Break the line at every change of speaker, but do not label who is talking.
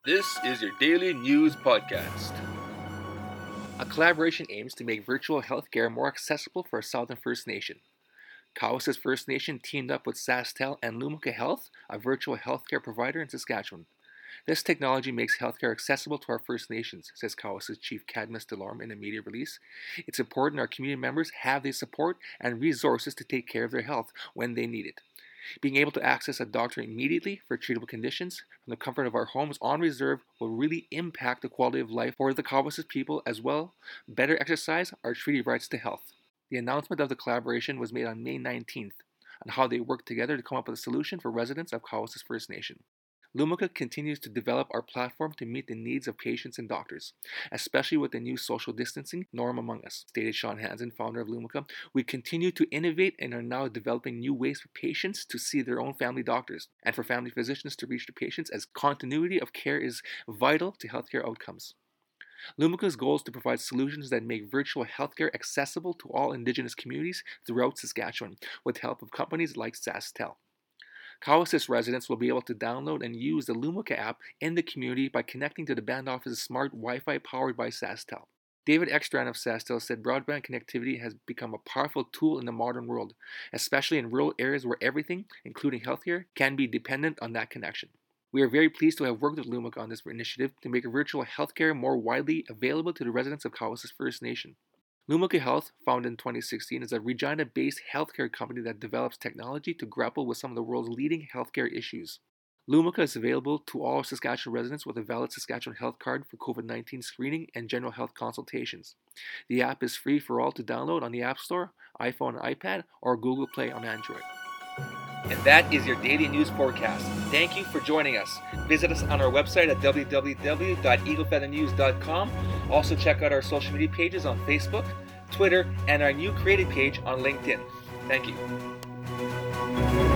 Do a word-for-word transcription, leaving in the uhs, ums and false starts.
This is your daily news podcast. A collaboration aims to make virtual healthcare more accessible for Southern First Nation. Cowessess First Nation teamed up with SaskTel and Lumika Health, a virtual healthcare provider in Saskatchewan. This technology makes healthcare accessible to our First Nations, says Cowessess Chief Cadmus Delorme in a media release. It's important our community members have the support and resources to take care of their health when they need it. Being able to access a doctor immediately for treatable conditions from the comfort of our homes on reserve will really impact the quality of life for the Cowessess people as well. Better exercise our treaty rights to health. The announcement of the collaboration was made on May nineteenth on how they work together to come up with a solution for residents of Cowessess First Nation. Lumika continues to develop our platform to meet the needs of patients and doctors, especially with the new social distancing norm among us, stated Sean Hansen, founder of Lumika. We continue to innovate and are now developing new ways for patients to see their own family doctors and for family physicians to reach the patients, as continuity of care is vital to healthcare outcomes. Lumika's goal is to provide solutions that make virtual healthcare accessible to all Indigenous communities throughout Saskatchewan, with help of companies like SaskTel. Cowessess residents will be able to download and use the Lumika app in the community by connecting to the band office's smart Wi-Fi powered by SaskTel. David Ekstrand of SaskTel said broadband connectivity has become a powerful tool in the modern world, especially in rural areas where everything, including healthcare, can be dependent on that connection. We are very pleased to have worked with Lumika on this initiative to make virtual healthcare more widely available to the residents of Cowessess First Nation. Lumika Health, founded in twenty sixteen, is a Regina-based healthcare company that develops technology to grapple with some of the world's leading healthcare issues. Lumika is available to all Saskatchewan residents with a valid Saskatchewan health card for COVID nineteen screening and general health consultations. The app is free for all to download on the App Store, iPhone and iPad, or Google Play on Android. And that is your daily news forecast. Thank you for joining us. Visit us on our website at w w w dot eagle feather news dot com. Also check out our social media pages on Facebook, Twitter, and our new creative page on LinkedIn. Thank you.